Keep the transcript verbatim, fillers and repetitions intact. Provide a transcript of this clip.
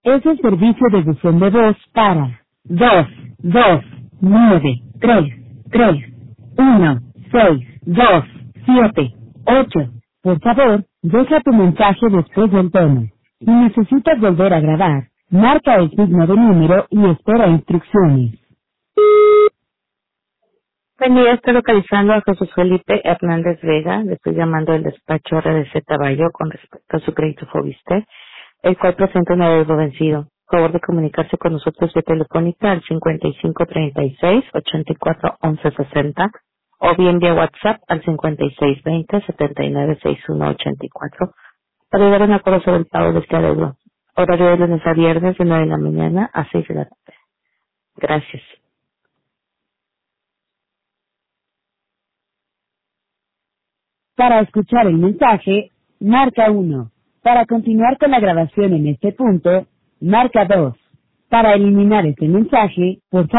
Es el servicio de buzón de voz para dos dos nueve tres tres uno seis dos siete ocho. Por favor, deja tu mensaje después del tono. Si necesitas volver a grabar, marca el signo de número y espera instrucciones. Buen día, estoy localizando a Jesús Felipe Hernández Vega. Le estoy llamando del despacho R D Z Bayo con respecto a su crédito Fobiste, el cual presenta un adeudo vencido. Por favor de comunicarse con nosotros vía telefónica al cincuenta y cinco treinta y seis ochenta y cuatro once sesenta o bien vía WhatsApp al cincuenta y seis veinte setenta y nueve sesenta y uno ochenta y cuatro para llegar a un acuerdo sobre el pago de este adeudo. Horario de lunes a viernes de nueve de la mañana a seis de la tarde. Gracias. Para escuchar el mensaje, marca uno. Para continuar con la grabación en este punto, marca dos. Para eliminar este mensaje, por favor,